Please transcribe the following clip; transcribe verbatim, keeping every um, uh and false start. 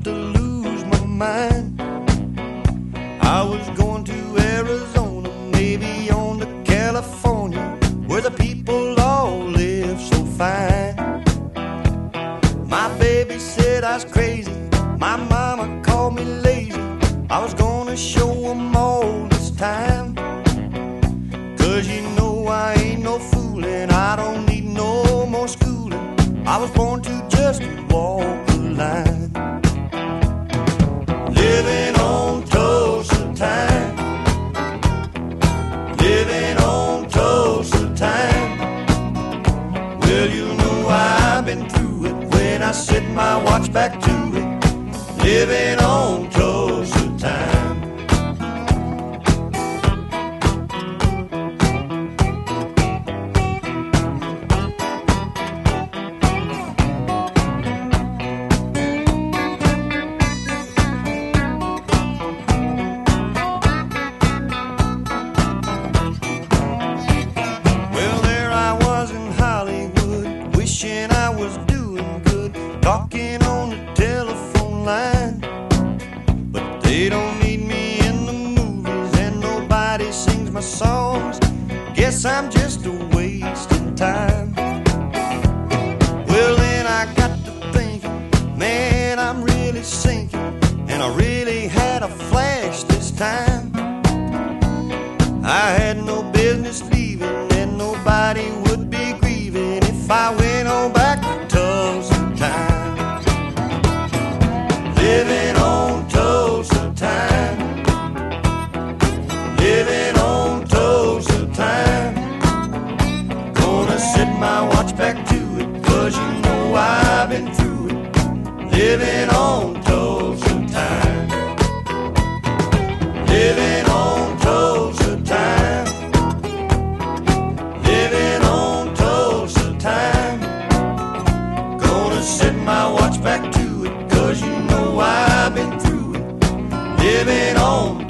about to lose my mind. I was going to Arizona, maybe on to California, where the people all live so fine. My baby said I was crazy, my mama called me lazy. I was gonna show them all this time. Cause you know I ain't no foolin', I don't need no more schooling. I was born to just walk the line. Living on Tulsa time, living on Tulsa time. Well, you know I've been through it when I set my watch back to it. Living on Tulsa time. Wishing I was doing good, talking on the telephone line. But they don't need me in the movies, and nobody sings my songs. Guess I'm just a wasting time. Well, then I got to thinking, man, I'm really sinking, and I really had a flash this time. I had no business leaving, and nobody would be grieving if I went on back to Tulsa time. Living on Tulsa time, living on Tulsa time. Gonna set my watch back to it, cause you know I've been through it. Living on Tulsa time, living on Tulsa time, living on Tulsa time. Gonna set my watch back to it, cause you know I've been through it. Living on